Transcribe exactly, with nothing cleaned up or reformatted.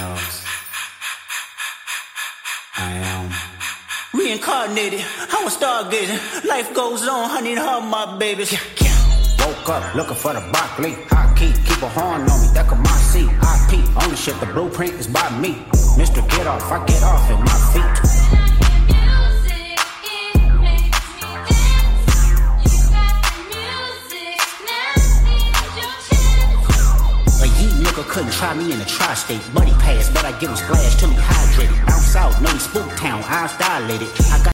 else. I am reincarnated. I was stargazing. Life goes on, honey, and all my babies. Yeah, yeah. Woke up looking for the broccoli. High key, keep a horn on me. That could my seat. I P ownership. The blueprint is by me. Mister Get Off, I get off at my feet. Couldn't try me in the tri-state. Buddy pass, but I give him splash till he hydrated. Bounce out, know he spook town, eyes dilated. I got